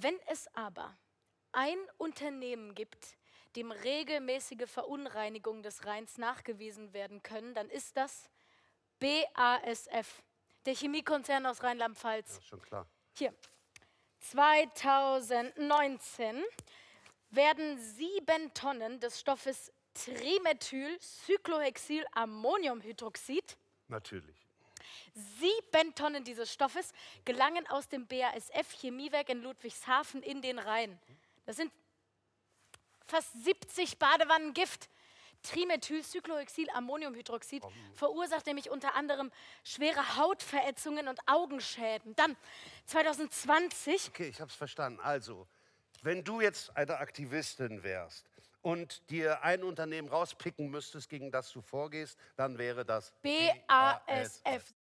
Wenn es aber ein Unternehmen gibt, dem regelmäßige Verunreinigungen des Rheins nachgewiesen werden können, dann ist das BASF, der Chemiekonzern aus Rheinland-Pfalz. Ist schon klar. Hier, 2019 werden 7 Tonnen des Stoffes Trimethylcyclohexylammoniumhydroxid, Natürlich. 7 Tonnen dieses Stoffes gelangen aus dem BASF-Chemiewerk in Ludwigshafen in den Rhein. Das sind fast 70 Badewannen Gift. Trimethylcyclohexylammoniumhydroxid verursacht nämlich unter anderem schwere Hautverätzungen und Augenschäden. Dann 2020, Okay, ich hab's verstanden. Also, wenn du jetzt eine Aktivistin wärst und dir ein Unternehmen rauspicken müsstest, gegen das du vorgehst, dann wäre das BASF.